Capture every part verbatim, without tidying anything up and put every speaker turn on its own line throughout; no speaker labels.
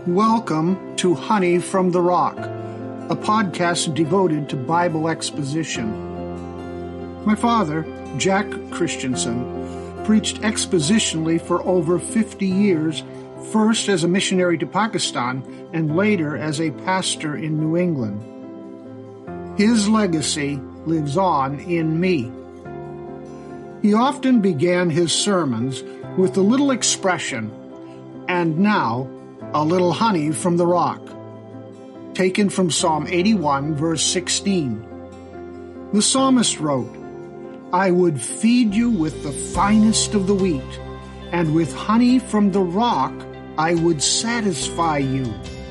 Welcome to Honey from the Rock, a podcast devoted to Bible exposition. My father, Jack Christensen, preached expositionally for over fifty years, first as a missionary to Pakistan and later as a pastor in New England. His legacy lives on in me. He often began his sermons with the little expression, "And now, a little honey from the rock," taken from Psalm eighty-one, verse sixteen. The psalmist wrote, "I would feed you with the finest of the wheat, and with honey from the rock I would satisfy you."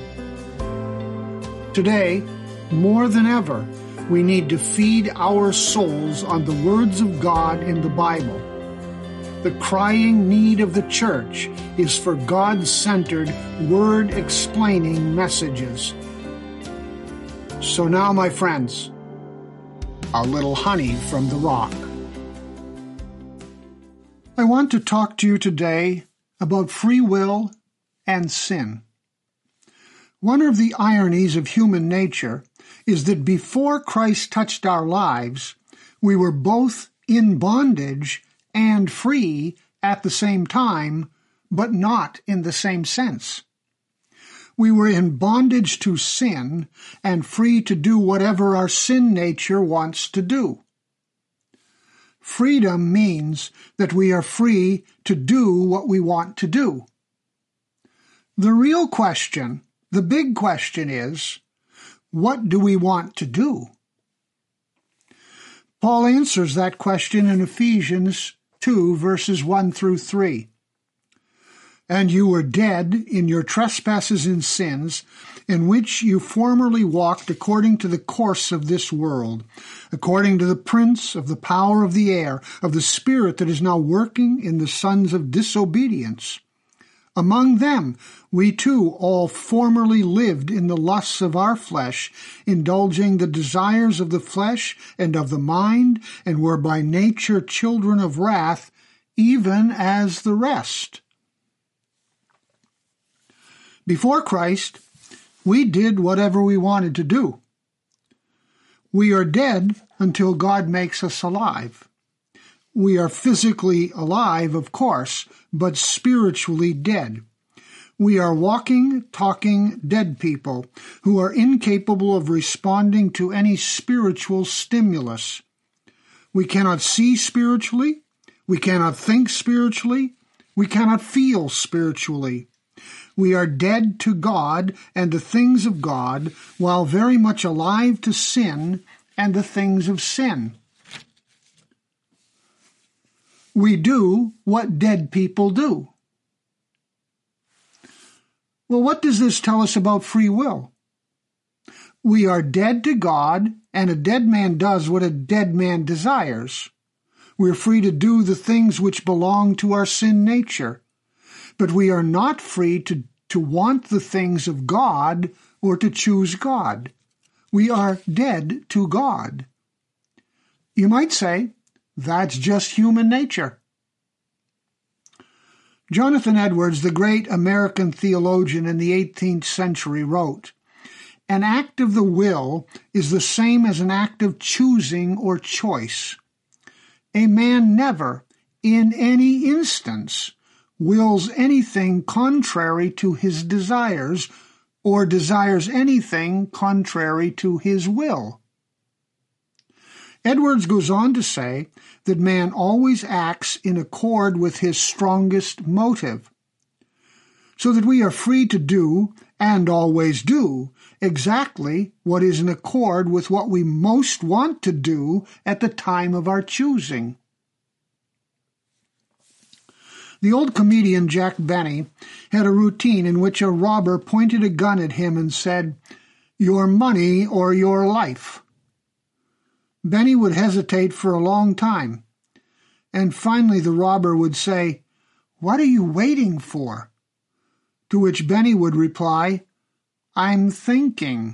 Today, more than ever, we need to feed our souls on the words of God in the Bible. The crying need of the church is for God-centered, word-explaining messages. So now, my friends, a little honey from the rock. I want to talk to you today about free will and sin. One of the ironies of human nature is that before Christ touched our lives, we were both in bondage and free at the same time, but not in the same sense. We were in bondage to sin and free to do whatever our sin nature wants to do. Freedom means that we are free to do what we want to do. The real question, the big question is, what do we want to do? Paul answers that question in Ephesians two, verses one through three. "And you were dead in your trespasses and sins, in which you formerly walked according to the course of this world, according to the prince of the power of the air, of the spirit that is now working in the sons of disobedience. Among them we too all formerly lived in the lusts of our flesh, indulging the desires of the flesh and of the mind, and were by nature children of wrath, even as the rest." Before Christ, we did whatever we wanted to do. We are dead until God makes us alive. We are physically alive, of course, but spiritually dead. We are walking, talking dead people who are incapable of responding to any spiritual stimulus. We cannot see spiritually. We cannot think spiritually. We cannot feel spiritually. We are dead to God and the things of God, while very much alive to sin and the things of sin. We do what dead people do. Well, what does this tell us about free will? We are dead to God, and a dead man does what a dead man desires. We're free to do the things which belong to our sin nature, but we are not free to, to want the things of God or to choose God. We are dead to God. You might say, that's just human nature. Jonathan Edwards, the great American theologian in the eighteenth century, wrote, "An act of the will is the same as an act of choosing or choice. A man never, in any instance, wills anything contrary to his desires or desires anything contrary to his will." Edwards goes on to say that man always acts in accord with his strongest motive, so that we are free to do, and always do, exactly what is in accord with what we most want to do at the time of our choosing. The old comedian Jack Benny had a routine in which a robber pointed a gun at him and said, "Your money or your life." Benny would hesitate for a long time, and finally the robber would say, "What are you waiting for?" To which Benny would reply, "I'm thinking."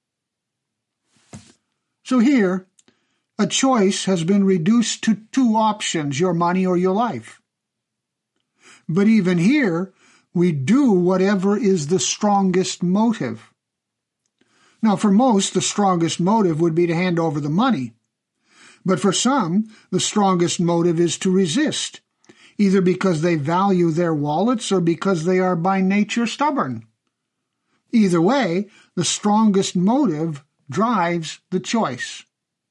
So here, a choice has been reduced to two options, your money or your life. But even here, we do whatever is the strongest motive. Now, for most, the strongest motive would be to hand over the money. But for some, the strongest motive is to resist, either because they value their wallets or because they are by nature stubborn. Either way, the strongest motive drives the choice.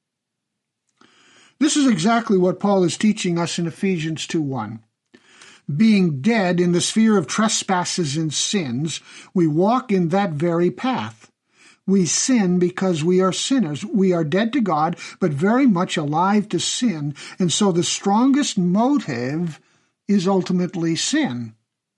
This is exactly what Paul is teaching us in Ephesians two one. Being dead in the sphere of trespasses and sins, we walk in that very path. We sin because we are sinners. We are dead to God, but very much alive to sin, and so the strongest motive is ultimately sin.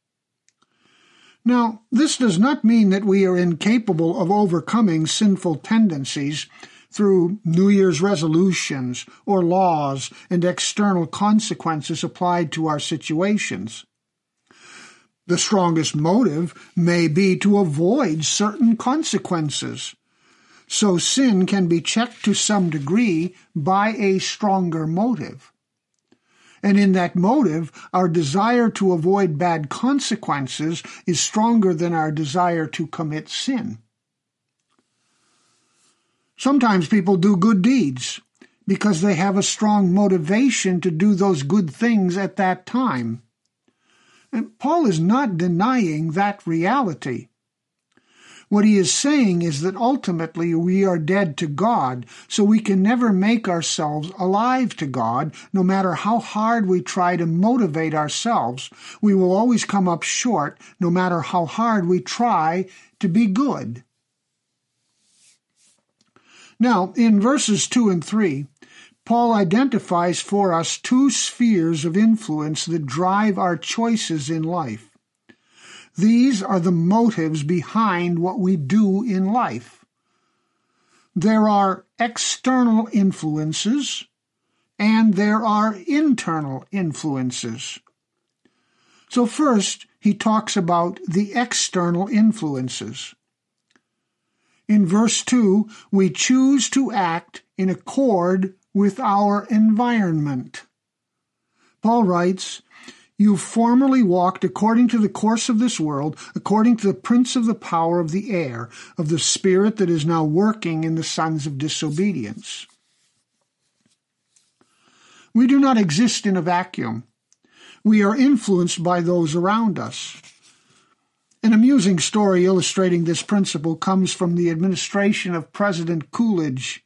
Now, this does not mean that we are incapable of overcoming sinful tendencies through New Year's resolutions or laws and external consequences applied to our situations. The strongest motive may be to avoid certain consequences, so sin can be checked to some degree by a stronger motive. And in that motive, our desire to avoid bad consequences is stronger than our desire to commit sin. Sometimes people do good deeds because they have a strong motivation to do those good things at that time. And Paul is not denying that reality. What he is saying is that ultimately we are dead to God, so we can never make ourselves alive to God. No matter how hard we try to motivate ourselves, we will always come up short, no matter how hard we try to be good. Now, in verses two and three, Paul identifies for us two spheres of influence that drive our choices in life. These are the motives behind what we do in life. There are external influences, and there are internal influences. So first, he talks about the external influences. In verse two, we choose to act in accord with our environment. Paul writes, "You formerly walked according to the course of this world, according to the prince of the power of the air, of the spirit that is now working in the sons of disobedience." We do not exist in a vacuum. We are influenced by those around us. An amusing story illustrating this principle comes from the administration of President Coolidge.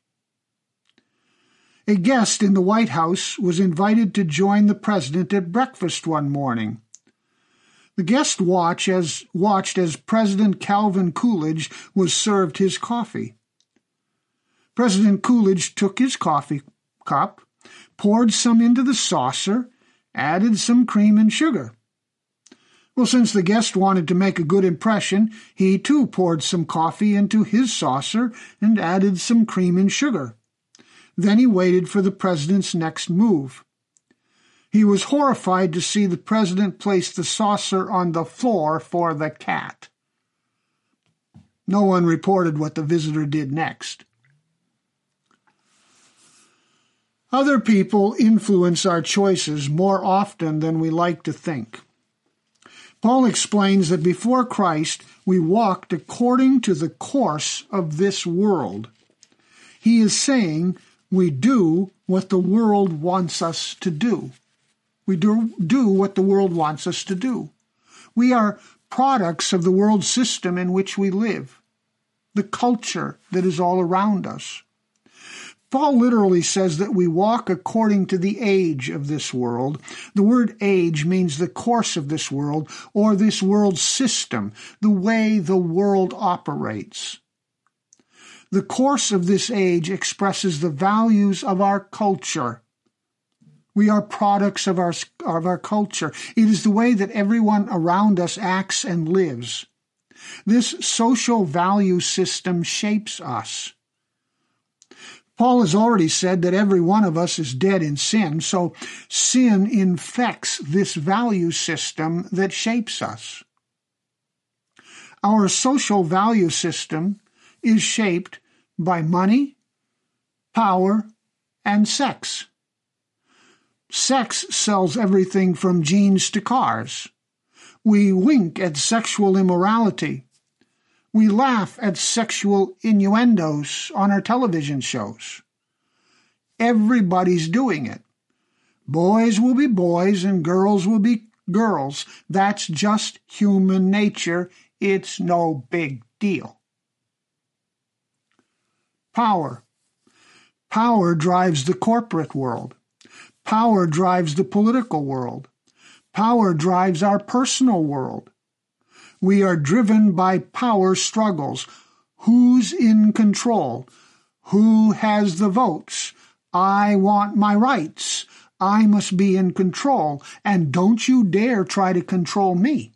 A guest in the White House was invited to join the president at breakfast one morning. The guest watched as, watched as President Calvin Coolidge was served his coffee. President Coolidge took his coffee cup, poured some into the saucer, added some cream and sugar. Well, since the guest wanted to make a good impression, he too poured some coffee into his saucer and added some cream and sugar. Then he waited for the president's next move. He was horrified to see the president place the saucer on the floor for the cat. No one reported what the visitor did next. Other people influence our choices more often than we like to think. Paul explains that before Christ, we walked according to the course of this world. He is saying we do what the world wants us to do. We do, do what the world wants us to do. We are products of the world system in which we live, the culture that is all around us. Paul literally says that we walk according to the age of this world. The word age means the course of this world, or this world system, the way the world operates. The course of this age expresses the values of our culture. We are products of our, of our culture. It is the way that everyone around us acts and lives. This social value system shapes us. Paul has already said that every one of us is dead in sin, so sin infects this value system that shapes us. Our social value system is shaped by money, power, and sex. Sex sells everything from jeans to cars. We wink at sexual immorality. We laugh at sexual innuendos on our television shows. Everybody's doing it. Boys will be boys and girls will be girls. That's just human nature. It's no big deal. Power. Power drives the corporate world. Power drives the political world. Power drives our personal world. We are driven by power struggles. Who's in control? Who has the votes? I want my rights. I must be in control, and don't you dare try to control me.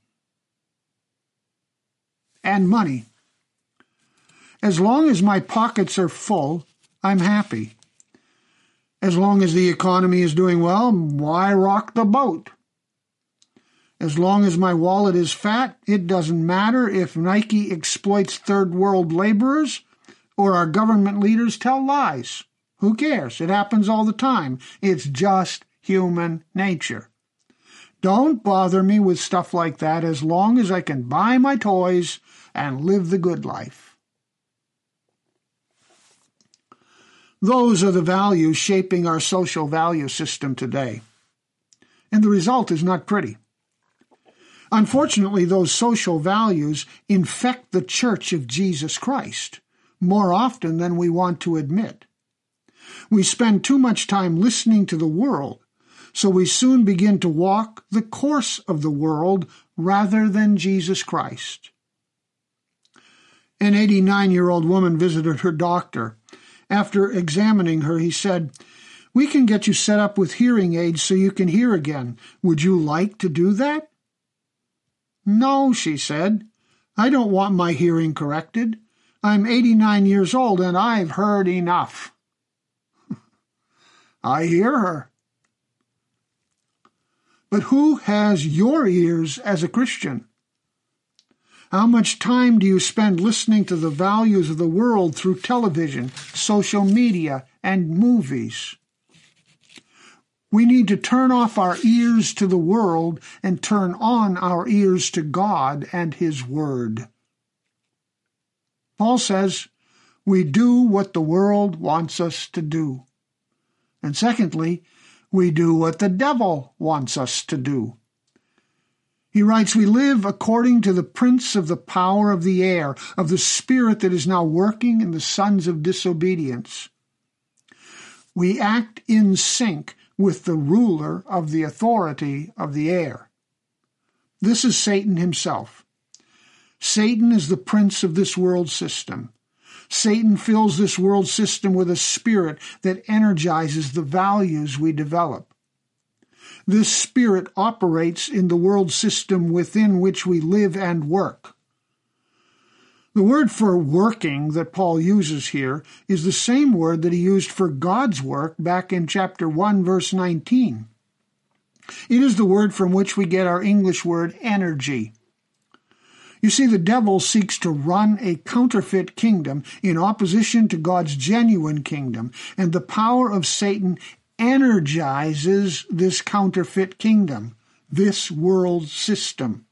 And money. As long as my pockets are full, I'm happy. As long as the economy is doing well, why rock the boat? As long as my wallet is fat, it doesn't matter if Nike exploits third world laborers or our government leaders tell lies. Who cares? It happens all the time. It's just human nature. Don't bother me with stuff like that as long as I can buy my toys and live the good life. Those are the values shaping our social value system today. And the result is not pretty. Unfortunately, those social values infect the Church of Jesus Christ more often than we want to admit. We spend too much time listening to the world, so we soon begin to walk the course of the world rather than Jesus Christ. An eighty-nine-year-old woman visited her doctor. After examining her, he said, "We can get you set up with hearing aids so you can hear again. Would you like to do that?" "No," she said. "I don't want my hearing corrected. I'm eighty-nine years old and I've heard enough." I hear her. But who has your ears as a Christian? How much time do you spend listening to the values of the world through television, social media, and movies? We need to turn off our ears to the world and turn on our ears to God and His Word. Paul says, we do what the world wants us to do. And secondly, we do what the devil wants us to do. He writes, we live according to the prince of the power of the air, of the spirit that is now working in the sons of disobedience. We act in sync with the ruler of the authority of the air. This is Satan himself. Satan is the prince of this world system. Satan fills this world system with a spirit that energizes the values we develop. This spirit operates in the world system within which we live and work. The word for working that Paul uses here is the same word that he used for God's work back in chapter one, verse nineteen. It is the word from which we get our English word energy. You see, the devil seeks to run a counterfeit kingdom in opposition to God's genuine kingdom, and the power of Satan energizes this counterfeit kingdom, this world system.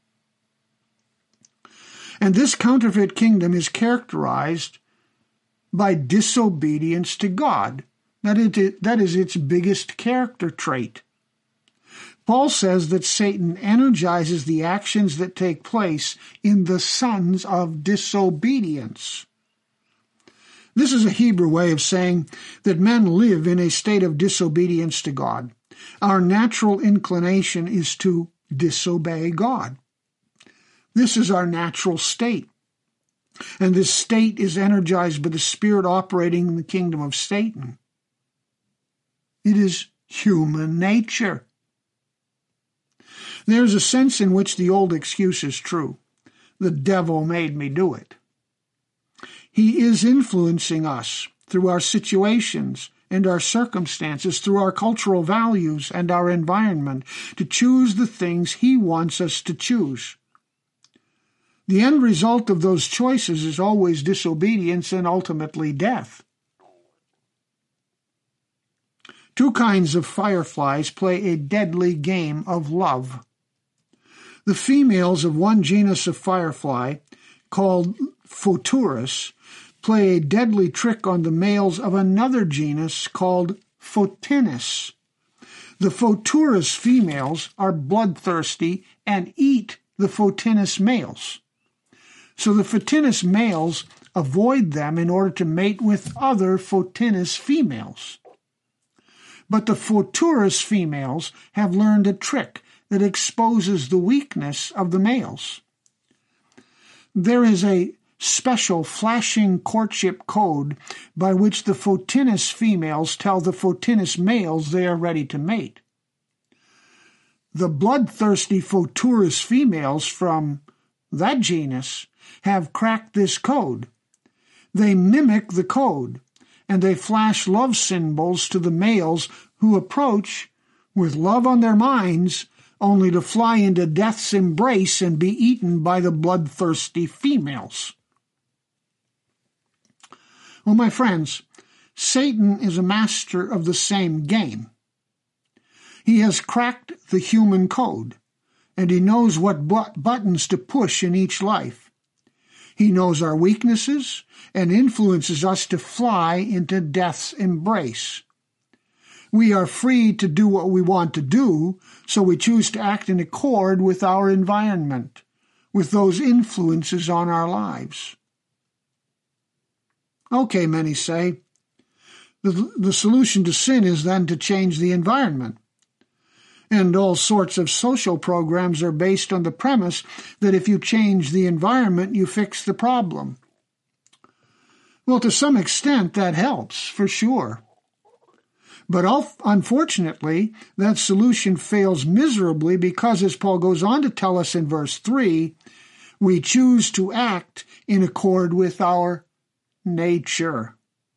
And this counterfeit kingdom is characterized by disobedience to God. That is, that is its biggest character trait. Paul says that Satan energizes the actions that take place in the sons of disobedience. This is a Hebrew way of saying that men live in a state of disobedience to God. Our natural inclination is to disobey God. This is our natural state. And this state is energized by the spirit operating in the kingdom of Satan. It is human nature. There's a sense in which the old excuse is true. The devil made me do it. He is influencing us through our situations and our circumstances, through our cultural values and our environment, to choose the things he wants us to choose. The end result of those choices is always disobedience and ultimately death. Two kinds of fireflies play a deadly game of love. The females of one genus of firefly, called Photurus, play a deadly trick on the males of another genus called Photinus. The Photurus females are bloodthirsty and eat the Photinus males. So the Photinus males avoid them in order to mate with other Photinus females. But the Photurus females have learned a trick that exposes the weakness of the males. There is a special flashing courtship code by which the Photinus females tell the Photinus males they are ready to mate. The bloodthirsty Photurus females from that genus have cracked this code. They mimic the code, and they flash love symbols to the males who approach with love on their minds, only to fly into death's embrace and be eaten by the bloodthirsty females. Well, my friends, Satan is a master of the same game. He has cracked the human code, and he knows what but- buttons to push in each life. He knows our weaknesses and influences us to fly into death's embrace. We are free to do what we want to do, so we choose to act in accord with our environment, with those influences on our lives. Okay, many say, the, the solution to sin is then to change the environment. And all sorts of social programs are based on the premise that if you change the environment, you fix the problem. Well, to some extent, that helps, for sure. But unfortunately, that solution fails miserably because, as Paul goes on to tell us in verse three, we choose to act in accord with our nature.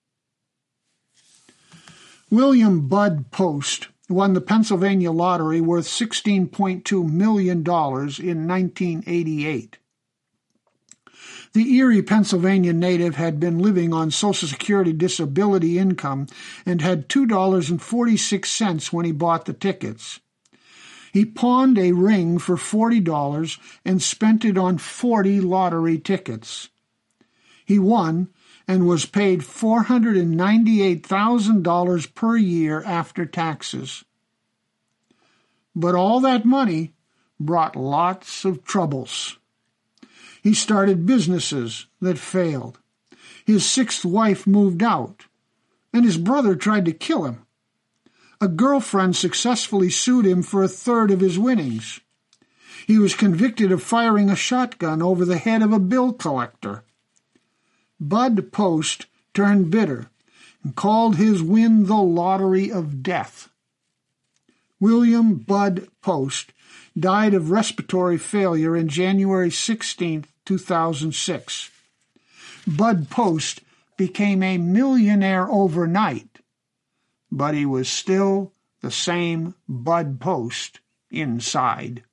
William Bud Post won the Pennsylvania lottery worth sixteen point two million dollars in nineteen eighty-eight. The Erie, Pennsylvania native had been living on Social Security disability income and had two dollars and forty-six cents when he bought the tickets. He pawned a ring for forty dollars and spent it on forty lottery tickets. He won and was paid four hundred ninety-eight thousand dollars per year after taxes. But all that money brought lots of troubles. He started businesses that failed. His sixth wife moved out, and his brother tried to kill him. A girlfriend successfully sued him for a third of his winnings. He was convicted of firing a shotgun over the head of a bill collector. Bud Post turned bitter and called his win the lottery of death. William Bud Post died of respiratory failure on January sixteenth, two thousand six. Bud Post became a millionaire overnight, but he was still the same Bud Post inside.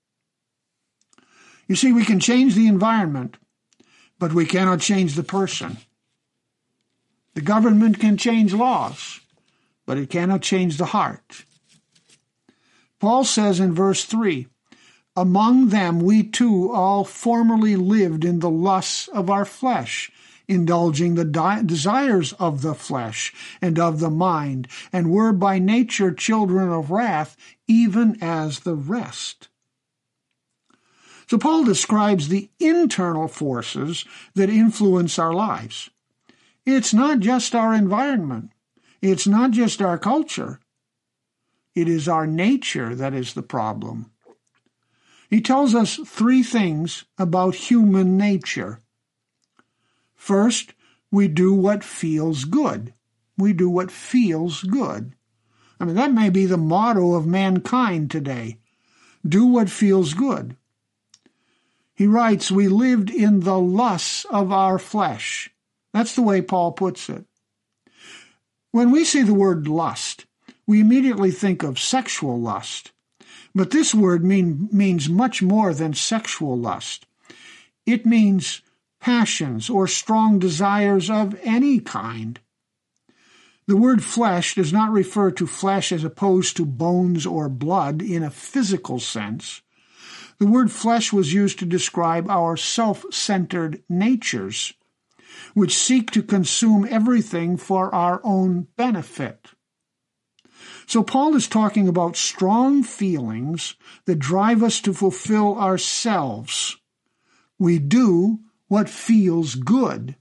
You see, we can change the environment, but we cannot change the person. The government can change laws, but it cannot change the heart. Paul says in verse three, among them we too all formerly lived in the lusts of our flesh, indulging the di- desires of the flesh and of the mind, and were by nature children of wrath, even as the rest. So Paul describes the internal forces that influence our lives. It's not just our environment. It's not just our culture. It is our nature that is the problem. He tells us three things about human nature. First, we do what feels good. We do what feels good. I mean, that may be the motto of mankind today. Do what feels good. He writes, we lived in the lusts of our flesh. That's the way Paul puts it. When we see the word lust, we immediately think of sexual lust. But this word mean, means much more than sexual lust. It means passions or strong desires of any kind. The word flesh does not refer to flesh as opposed to bones or blood in a physical sense. The word flesh was used to describe our self-centered natures, which seek to consume everything for our own benefit. So Paul is talking about strong feelings that drive us to fulfill ourselves. We do what feels good.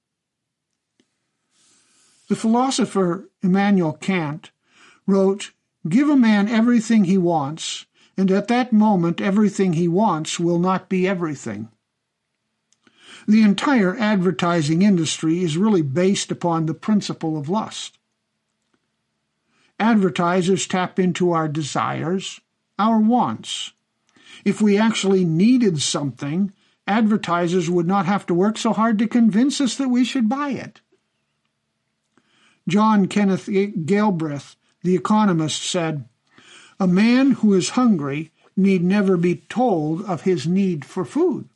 The philosopher Immanuel Kant wrote, "Give a man everything he wants, and at that moment everything he wants will not be everything." The entire advertising industry is really based upon the principle of lust. Advertisers tap into our desires, our wants. If we actually needed something, advertisers would not have to work so hard to convince us that we should buy it. John Kenneth Galbraith, the economist, said, "A man who is hungry need never be told of his need for food."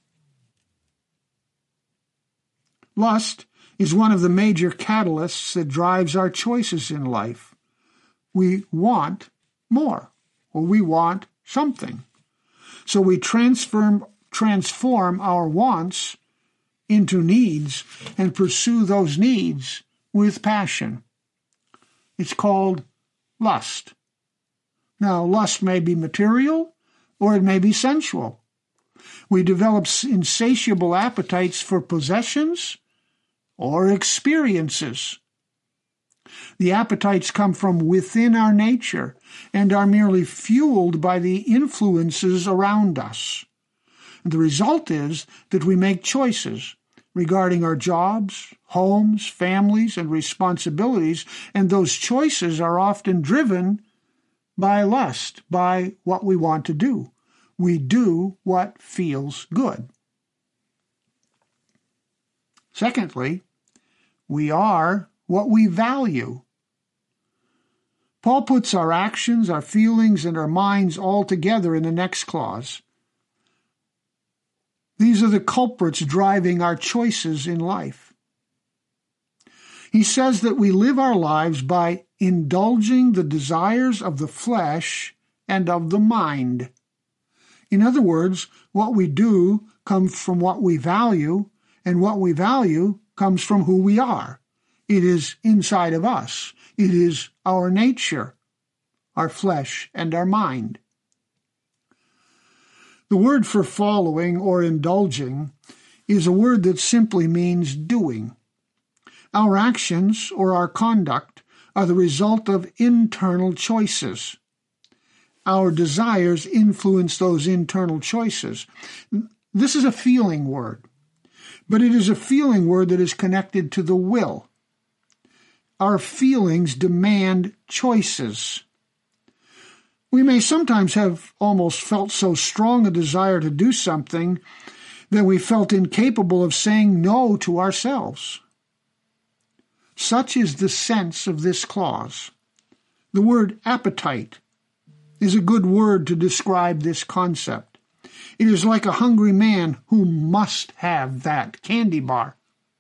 Lust is one of the major catalysts that drives our choices in life. We want more, or we want something. So we transform, transform our wants into needs and pursue those needs with passion. It's called lust. Now, lust may be material or it may be sensual. We develop insatiable appetites for possessions or experiences. The appetites come from within our nature and are merely fueled by the influences around us. And the result is that we make choices regarding our jobs, homes, families, and responsibilities, and those choices are often driven by lust, by what we want to do. We do what feels good. Secondly, we are what we value. Paul puts our actions, our feelings, and our minds all together in the next clause. These are the culprits driving our choices in life. He says that we live our lives by indulging the desires of the flesh and of the mind. In other words, what we do comes from what we value, and what we value comes from who we are. It is inside of us. It is our nature, our flesh, and our mind. The word for following or indulging is a word that simply means doing. Our actions or our conduct are the result of internal choices. Our desires influence those internal choices. This is a feeling word, but it is a feeling word that is connected to the will. Our feelings demand choices. We may sometimes have almost felt so strong a desire to do something that we felt incapable of saying no to ourselves. Such is the sense of this clause. The word appetite is a good word to describe this concept. It is like a hungry man who must have that candy bar.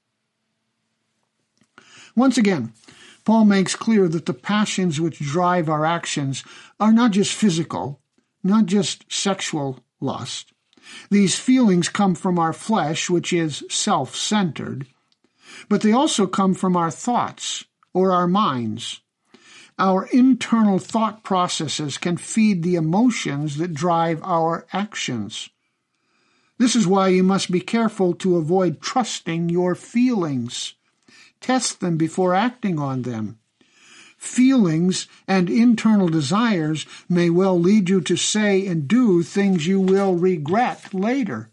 Once again, Paul makes clear that the passions which drive our actions are not just physical, not just sexual lust. These feelings come from our flesh, which is self-centered, but they also come from our thoughts or our minds. Our internal thought processes can feed the emotions that drive our actions. This is why you must be careful to avoid trusting your feelings. Test them before acting on them. Feelings and internal desires may well lead you to say and do things you will regret later.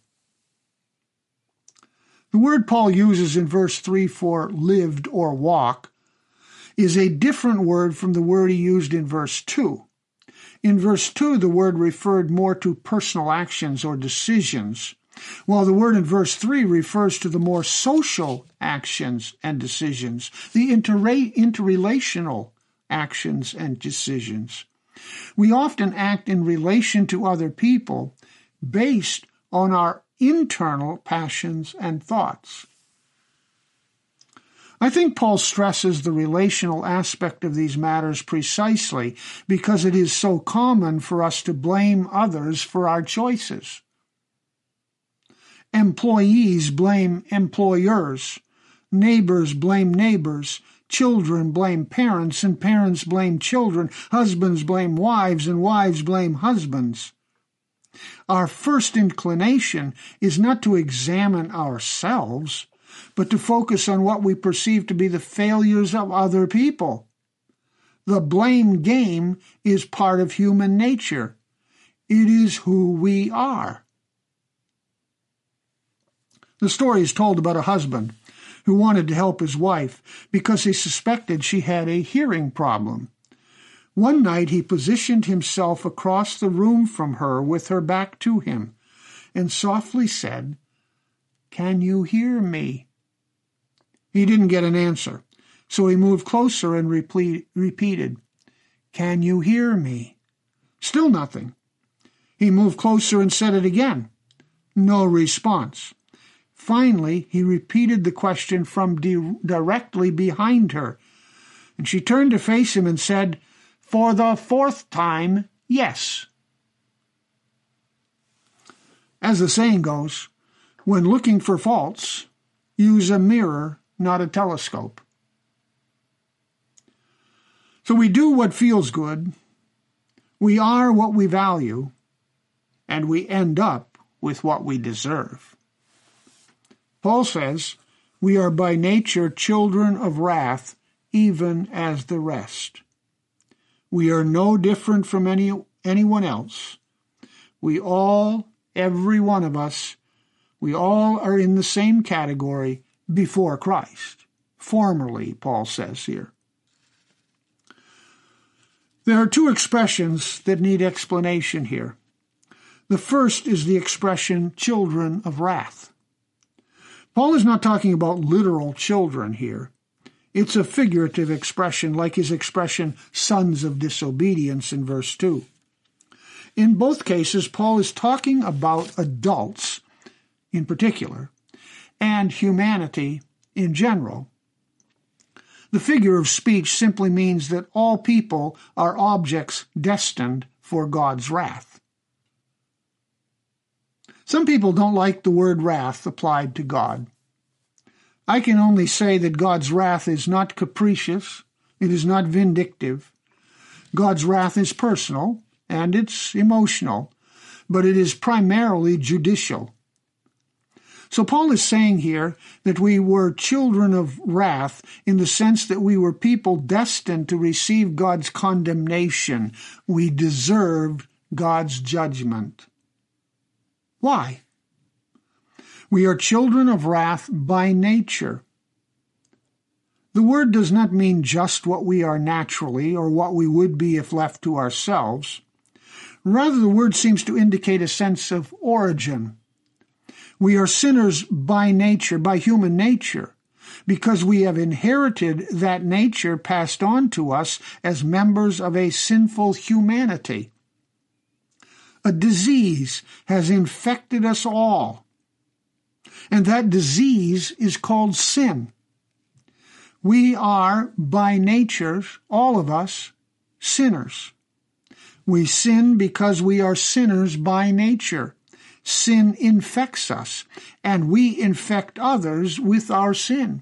The word Paul uses in verse three for lived or walk is a different word from the word he used in verse two. In verse two, the word referred more to personal actions or decisions, while the word in verse three refers to the more social actions and decisions, the interra- interrelational actions and decisions. We often act in relation to other people based on our internal passions and thoughts. I think Paul stresses the relational aspect of these matters precisely because it is so common for us to blame others for our choices. Employees blame employers, neighbors blame neighbors, children blame parents, and parents blame children, husbands blame wives, and wives blame husbands. Our first inclination is not to examine ourselves, but to focus on what we perceive to be the failures of other people. The blame game is part of human nature. It is who we are. The story is told about a husband who wanted to help his wife because he suspected she had a hearing problem. One night he positioned himself across the room from her with her back to him and softly said, "Can you hear me?" He didn't get an answer, so he moved closer and repeat, repeated, "Can you hear me?" Still nothing. He moved closer and said it again. No response. Finally, he repeated the question from di- directly behind her, and she turned to face him and said, "For the fourth time, yes." As the saying goes, when looking for faults, use a mirror, not a telescope. So we do what feels good, we are what we value, and we end up with what we deserve. Paul says, we are by nature children of wrath, even as the rest. We are no different from any anyone else. We all, every one of us, we all are in the same category before Christ. Formerly, Paul says here. There are two expressions that need explanation here. The first is the expression children of wrath. Paul is not talking about literal children here. It's a figurative expression, like his expression sons of disobedience in verse two. In both cases, Paul is talking about adults in particular and humanity in general. The figure of speech simply means that all people are objects destined for God's wrath. Some people don't like the word wrath applied to God. I can only say that God's wrath is not capricious, it is not vindictive. God's wrath is personal, and it's emotional, but it is primarily judicial. So Paul is saying here that we were children of wrath in the sense that we were people destined to receive God's condemnation. We deserved God's judgment. Why? We are children of wrath by nature. The word does not mean just what we are naturally or what we would be if left to ourselves. Rather, the word seems to indicate a sense of origin. We are sinners by nature, by human nature, because we have inherited that nature passed on to us as members of a sinful humanity. A disease has infected us all, and that disease is called sin. We are, by nature, all of us, sinners. We sin because we are sinners by nature. Sin infects us, and we infect others with our sin.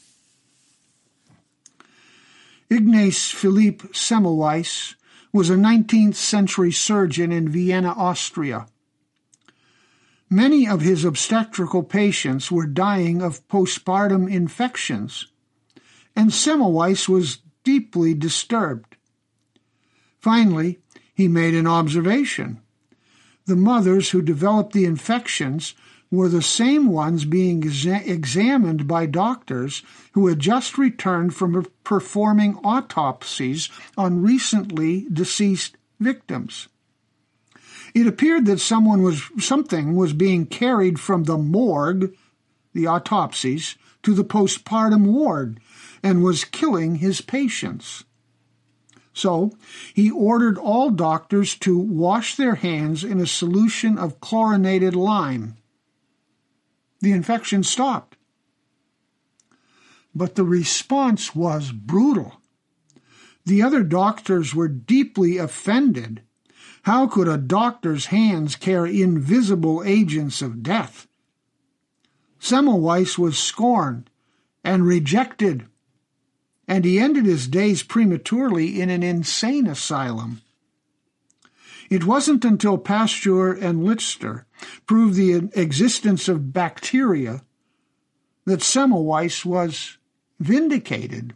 Ignaz Philipp Semmelweis was a nineteenth century surgeon in Vienna, Austria. Many of his obstetrical patients were dying of postpartum infections, and Semmelweis was deeply disturbed. Finally, he made an observation. The mothers who developed the infections were the same ones being exa- examined by doctors who had just returned from performing autopsies on recently deceased victims. It appeared that someone was, something was being carried from the morgue, the autopsies, to the postpartum ward and was killing his patients. So he ordered all doctors to wash their hands in a solution of chlorinated lime. The infection stopped. but the response was brutal. The other doctors were deeply offended. How could a doctor's hands carry invisible agents of death? Semmelweis was scorned and rejected, and he ended his days prematurely in an insane asylum. It wasn't until Pasteur and Lister proved the existence of bacteria that Semmelweis was vindicated.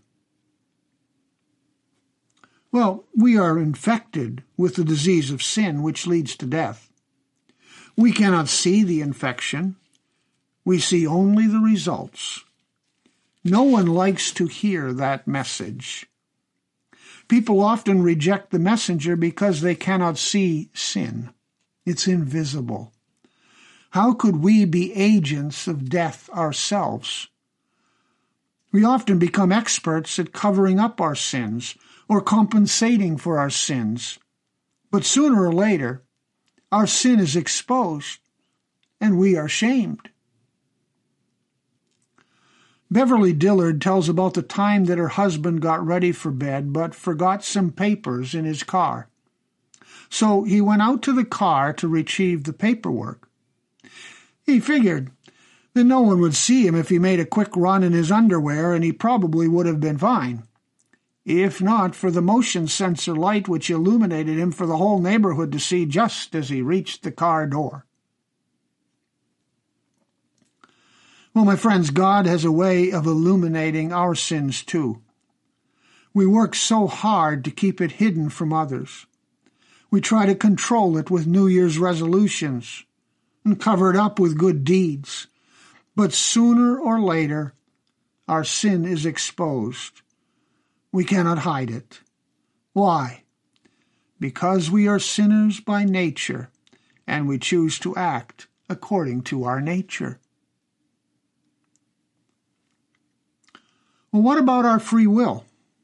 Well, we are infected with the disease of sin, which leads to death. We cannot see the infection. We see only the results. No one likes to hear that message. People often reject the messenger because they cannot see sin. It's invisible. How could we be agents of death ourselves? We often become experts at covering up our sins or compensating for our sins. But sooner or later, our sin is exposed and we are shamed. Beverly Dillard tells about the time that her husband got ready for bed but forgot some papers in his car. So he went out to the car to retrieve the paperwork. He figured that no one would see him if he made a quick run in his underwear, and he probably would have been fine, if not for the motion sensor light which illuminated him for the whole neighborhood to see just as he reached the car door. Well, my friends, God has a way of illuminating our sins too. We work so hard to keep it hidden from others. We try to control it with New Year's resolutions and cover it up with good deeds. But sooner or later, our sin is exposed. We cannot hide it. Why? Because we are sinners by nature, and we choose to act according to our nature. Well, what about our free will?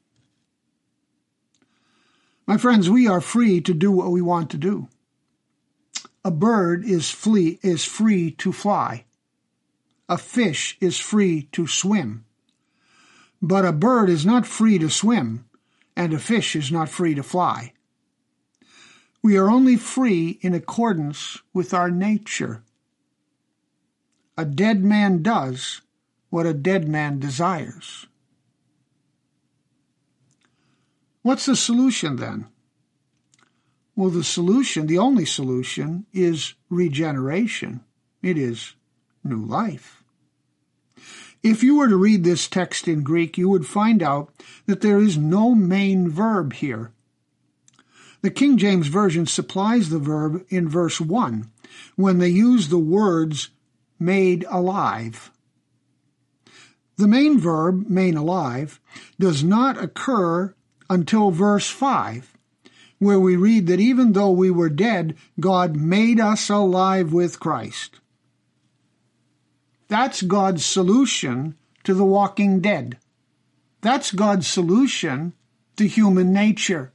My friends, we are free to do what we want to do. A bird is free, is free to fly. A fish is free to swim. But a bird is not free to swim, and a fish is not free to fly. We are only free in accordance with our nature. A dead man does what a dead man desires. What's the solution then? Well, the solution, the only solution, is regeneration. It is new life. If you were to read this text in Greek, you would find out that there is no main verb here. The King James Version supplies the verb in verse one when they use the words made alive. The main verb, made alive, does not occur until verse five, where we read that even though we were dead, God made us alive with Christ. That's God's solution to the walking dead. That's God's solution to human nature.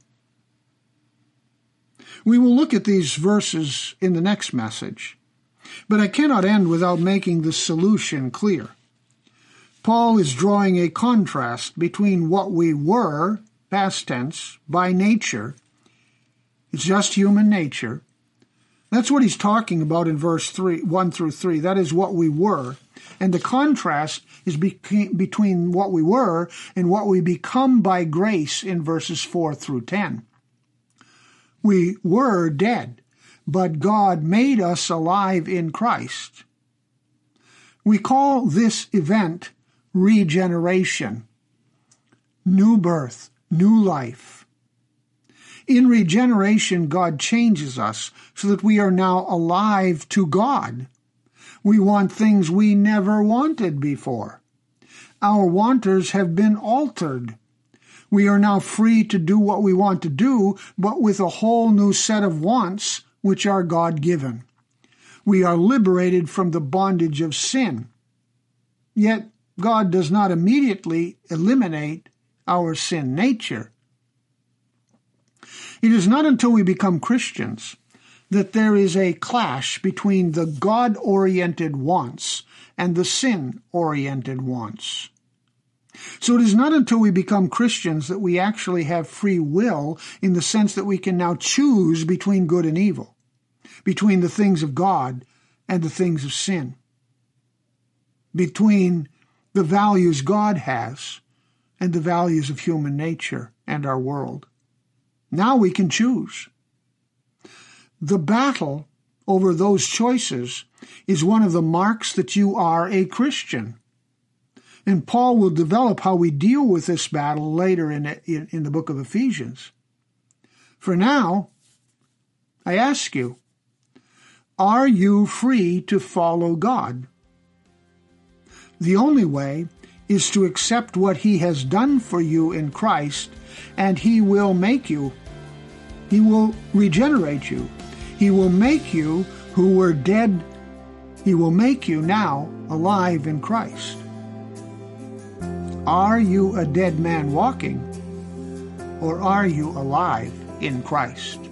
We will look at these verses in the next message, but I cannot end without making the solution clear. Paul is drawing a contrast between what we were, past tense, by nature. It's just human nature. That's what he's talking about in verse three, one through three. That is what we were. And the contrast is be- between what we were and what we become by grace in verses four through ten. We were dead, but God made us alive in Christ. We call this event regeneration, new birth, new life. In regeneration, God changes us so that we are now alive to God. We want things we never wanted before. Our wanters have been altered. We are now free to do what we want to do, but with a whole new set of wants which are God-given. We are liberated from the bondage of sin. Yet God does not immediately eliminate our sin nature. It is not until we become Christians that there is a clash between the God-oriented wants and the sin-oriented wants. So it is not until we become Christians that we actually have free will, in the sense that we can now choose between good and evil, between the things of God and the things of sin, between the values God has and the values of human nature and our world. Now we can choose. The battle over those choices is one of the marks that you are a Christian. And Paul will develop how we deal with this battle later in, in, in the book of Ephesians. For now, I ask you, are you free to follow God? The only way is to accept what he has done for you in Christ, and he will make you. He will regenerate you. He will make you who were dead. He will make you now alive in Christ. Are you a dead man walking, or are you alive in Christ?